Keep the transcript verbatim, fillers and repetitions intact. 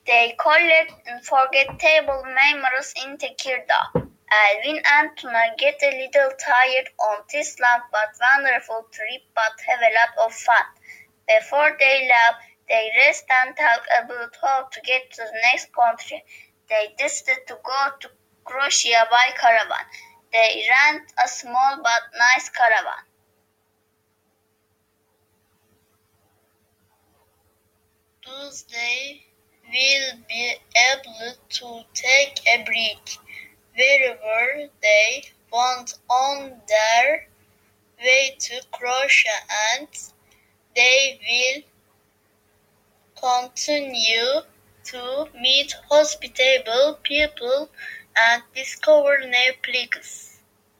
They collect unforgettable memories in Tekirdağ. Alvin and Tuna get a little tired on this long but wonderful trip but have a lot of fun. Before they leave, they rest and talk about how to get to the next country. They decided to go to Croatia by caravan. They rent a small but nice caravan. Thus they will be able to take a break wherever they want on their way to Croatia, and they will continue to meet hospitable people and discover new places.